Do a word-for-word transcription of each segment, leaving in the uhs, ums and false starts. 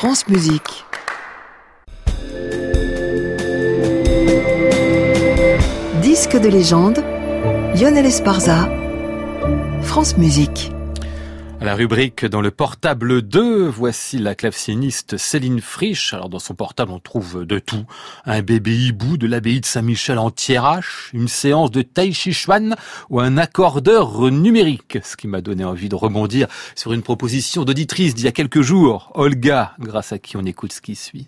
France Musique. Disque de légende, Lionel Esparza, France Musique. À la rubrique dans le portable deux, voici la claveciniste Céline Frisch. Alors dans son portable on trouve de tout. Un bébé hibou de l'abbaye de Saint-Michel en Thiérache, une séance de Tai Chi Chuan ou un accordeur numérique. Ce qui m'a donné envie de rebondir sur une proposition d'auditrice d'il y a quelques jours, Olga, grâce à qui on écoute ce qui suit.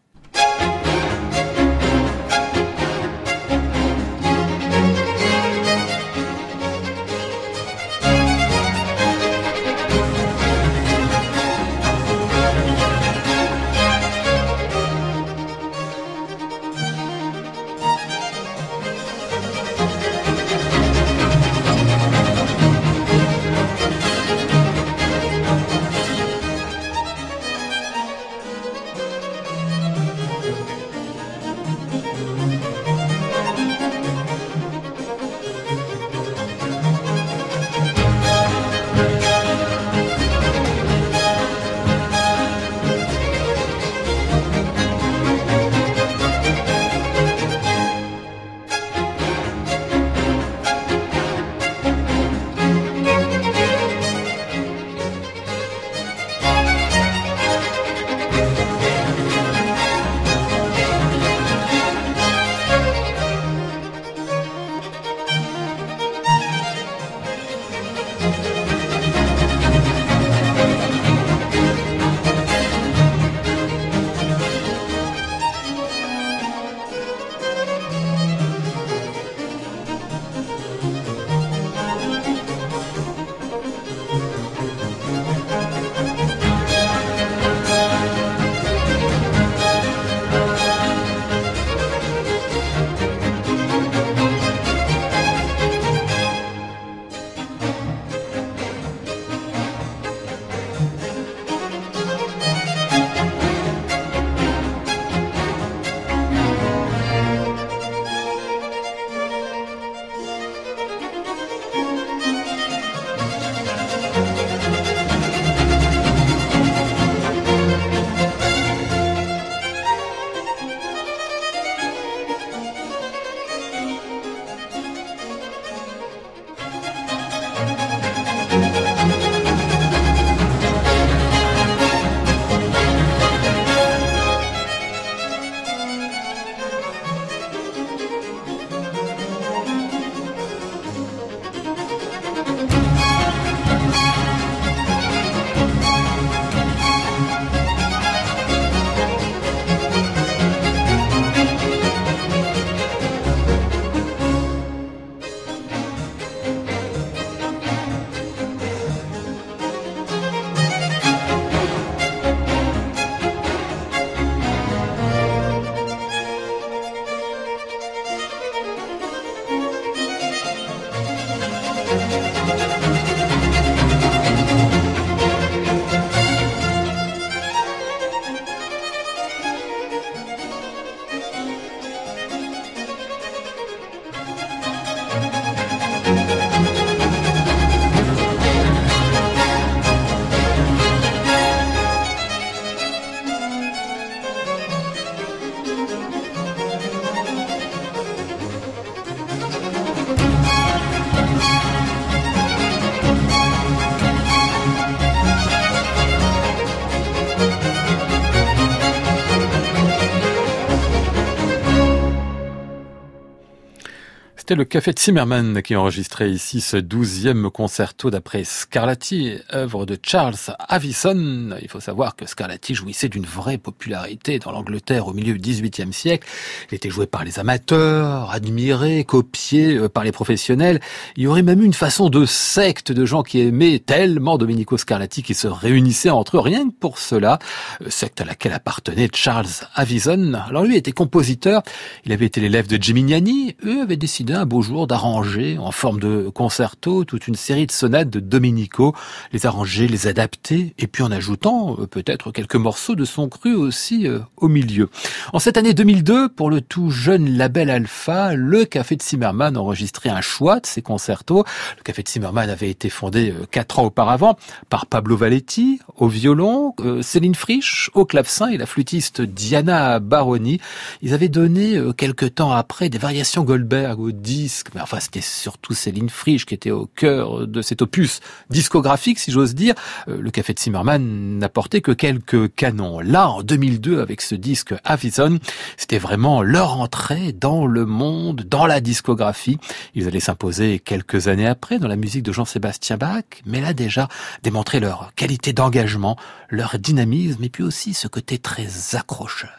C'était le Café de Zimmermann qui enregistrait ici ce douzième concerto d'après Scarlatti, œuvre de Charles Avison. Il faut savoir que Scarlatti jouissait d'une vraie popularité dans l'Angleterre au milieu du dix-huitième siècle. Il était joué par les amateurs, admiré, copié par les professionnels. Il y aurait même eu une façon de secte de gens qui aimaient tellement Domenico Scarlatti qui se réunissaient entre eux rien que pour cela. Secte à laquelle appartenait Charles Avison. Alors lui était compositeur, il avait été l'élève de Gimignani. Eux avaient décidé un beau jour d'arranger en forme de concerto toute une série de sonates de Domenico, les arranger, les adapter, et puis en ajoutant euh, peut-être quelques morceaux de son cru aussi euh, au milieu. En cette année deux mille deux, pour le tout jeune label Alpha, le Café de Zimmermann enregistrait un choix de ses concertos. Le Café de Zimmermann avait été fondé euh, quatre ans auparavant par Pablo Valletti au violon, euh, Céline Frisch au clavecin et la flûtiste Diana Baroni. Ils avaient donné euh, quelque temps après des variations Goldberg au disque, mais enfin c'était surtout Céline Frisch qui était au cœur de cet opus discographique, si j'ose dire. Euh, le Café de Zimmermann n'apportait que quelques canons. Là, en deux mille deux, avec ce disque Avison, c'était vraiment leur entrée dans le monde, dans la discographie. Ils allaient s'imposer quelques années après dans la musique de Jean-Sébastien Bach, mais là déjà démontrer leur qualité d'engagement, leur dynamisme et puis aussi ce côté très accrocheur.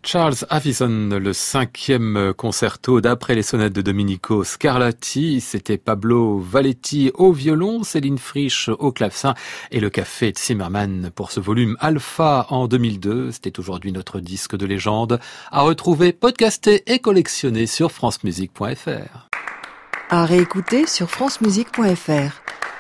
Charles Avison, le cinquième concerto d'après les sonates de Domenico Scarlatti. C'était Pablo Valletti au violon, Céline Frisch au clavecin et le Café Zimmermann pour ce volume Alpha en deux mille deux. C'était aujourd'hui notre disque de légende à retrouver, podcasté et collectionné sur francemusique point f r. À réécouter sur francemusique point f r.